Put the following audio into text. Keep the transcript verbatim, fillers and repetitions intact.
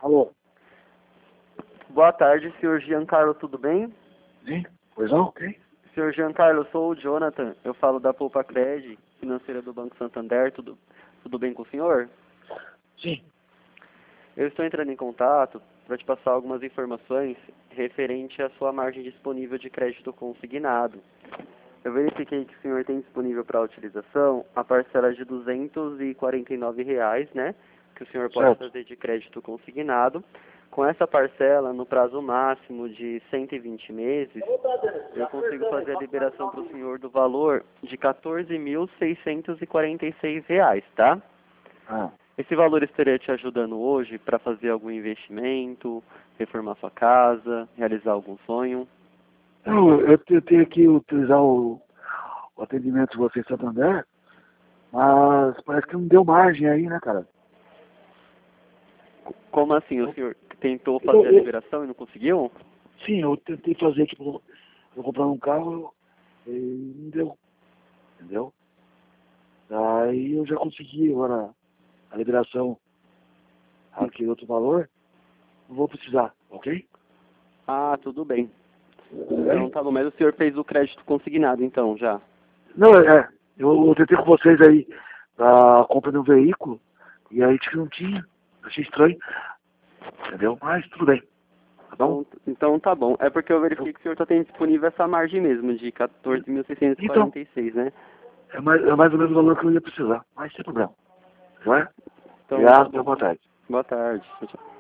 Alô? Boa tarde, senhor Giancarlo, tudo bem? Sim? Pois não? Ok? senhor Giancarlo, eu sou o Jonathan, eu falo da Poupa Cred, financeira do Banco Santander, tudo, tudo bem com o senhor? Sim. Eu estou entrando em contato para te passar algumas informações referente à sua margem disponível de crédito consignado. Eu verifiquei que o senhor tem disponível para utilização a parcela de duzentos e quarenta e nove reais, né? Que o senhor pode Certo. fazer de crédito consignado. Com essa parcela, no prazo máximo de cento e vinte meses, eu consigo fazer a liberação para o senhor do valor de quatorze mil seiscentos e quarenta e seis reais, tá? Ah. Esse valor estaria te ajudando hoje para fazer algum investimento, reformar sua casa, realizar algum sonho? Eu, eu te- eu tenho que utilizar o, o atendimento de você em Santander, mas parece que não deu margem aí, né, cara? Como assim? O senhor tentou Eu- fazer a eu- liberação e não conseguiu? sim, eu tentei fazer aqui, eu vou comprar um carro e não deu, entendeu? Aí eu já consegui agora a liberação aqui outro valor, não vou precisar, ok? Ah, tudo bem. Tudo Então bem? tá bom, mas o senhor fez o crédito consignado então já? Não, é, eu, eu tentei com vocês aí a compra de um veículo e aí disse que não tinha, achei estranho, entendeu? Mas tudo bem, tá bom? Então, então tá bom. É porque eu verifiquei que o senhor só tem disponível essa margem mesmo, de quatorze mil seiscentos e Então, quarenta e seis, né? é mais, é mais ou menos o valor que eu ia precisar, mas sem problema, não é? Então tá Obrigado, bom. boa tarde. Boa tarde. Tchau, tchau.